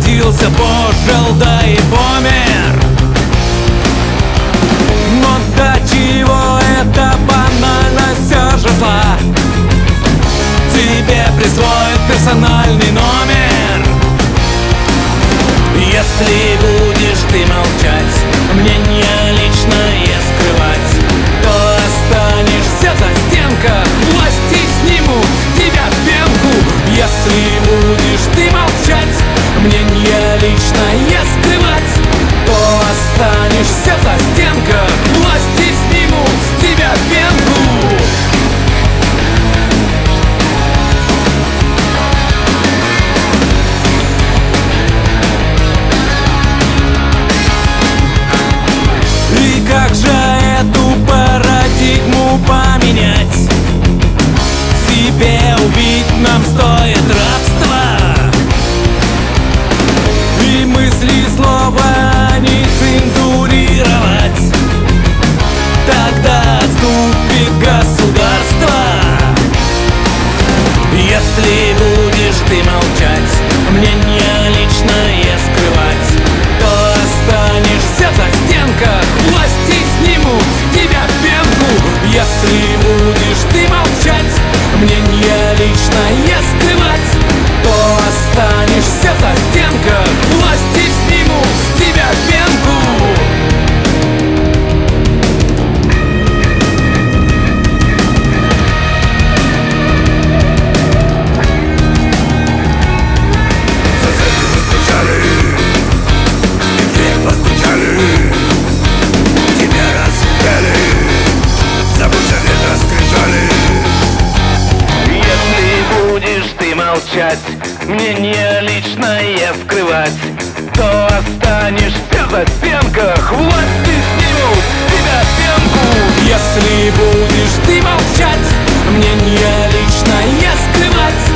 родился, пожил, да и помер. Но до чего это банально все же зла. Тебе присвоят персональный номер. Если будешь ты молчать, мнение личное скрывать, то останешься за стенкой, власти снимут с тебя пенку. Если будешь ты молчать, мнение личное скрывать, то останешься за стенкой, власти снимут с тебя пенку. Как же эту парадигму поменять? Себе убить нам стоит рабство, и мысли, слова не цензурировать. Тогда отступит государство. Если будешь ты молчать, мнение личное скрывать, то останешься за стенкой, власти снимут с тебя пенку. Если будешь ты молчать, мнение личное скрывать, то останешься за стенкой, власти снимут с тебя пенку. Мнение личное скрывать, то останешься за стенках, власти снимут с тебя пенку. Если будешь ты молчать, мнение личное скрывать,